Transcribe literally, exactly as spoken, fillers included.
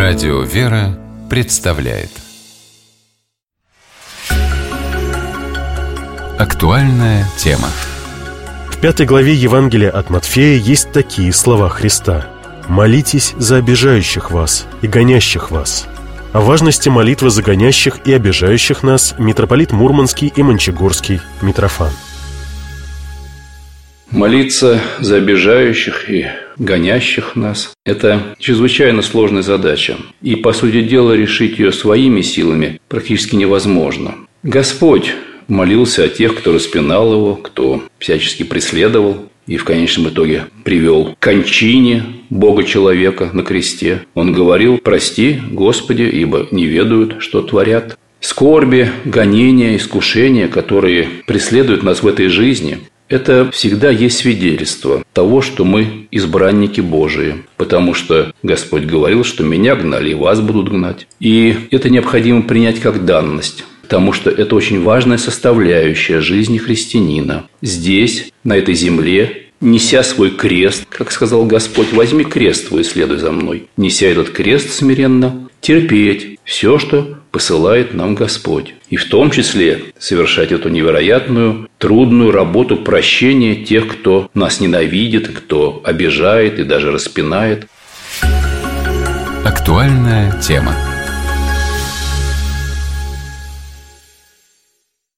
Радио «Вера» представляет актуальная тема. В пятой главе Евангелия от Матфея есть такие слова Христа: «Молитесь за обижающих вас и гонящих вас». О важности молитвы за гонящих и обижающих нас митрополит Мурманский и Мончегорский Митрофан. Молиться за обижающих и гонящих нас – это чрезвычайно сложная задача. И, по сути дела, решить ее своими силами практически невозможно. Господь молился о тех, кто распинал его, кто всячески преследовал и в конечном итоге привел к кончине Бога-человека на кресте. Он говорил: «Прости, Господи, ибо не ведают, что творят». Скорби, гонения, искушения, которые преследуют нас в этой жизни – это всегда есть свидетельство того, что мы избранники Божии, потому что Господь говорил, что меня гнали, и вас будут гнать. И это необходимо принять как данность, потому что это очень важная составляющая жизни христианина. Здесь, на этой земле, неся свой крест, как сказал Господь: «Возьми крест твой и следуй за мной». Неся этот крест смиренно, терпеть все, что посылает нам Господь. И в том числе совершать эту невероятную, трудную работу прощения тех, кто нас ненавидит, кто обижает и даже распинает. Актуальная тема.